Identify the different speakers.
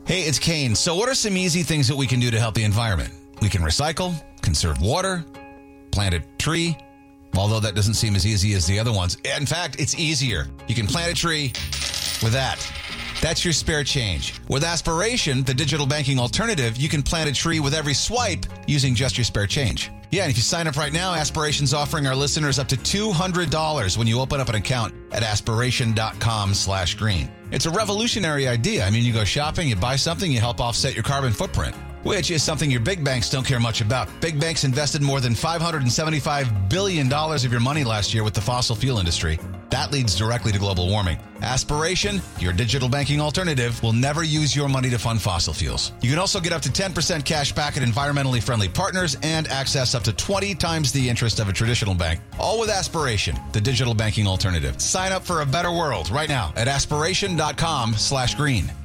Speaker 1: Hey, it's Kane. So what are some easy things that we can do to help the environment? We can recycle, conserve water, plant a tree, although that doesn't seem as easy as the other ones. In fact, it's easier. You can plant a tree with that. That's your spare change. With Aspiration, the digital banking alternative, you can plant a tree with every swipe using just your spare change. Yeah, and if you sign up right now, Aspiration's offering our listeners up to $200 when you open up an account at aspiration.com/green. It's a revolutionary idea. I mean, you go shopping, you buy something, you help offset your carbon footprint, which is something your big banks don't care much about. Big banks invested more than $575 billion of your money last year with the fossil fuel industry. That leads directly to global warming. Aspiration, your digital banking alternative, will never use your money to fund fossil fuels. You can also get up to 10% cash back at environmentally friendly partners and access up to 20 times the interest of a traditional bank. All with Aspiration, the digital banking alternative. Sign up for a better world right now at aspiration.com/green.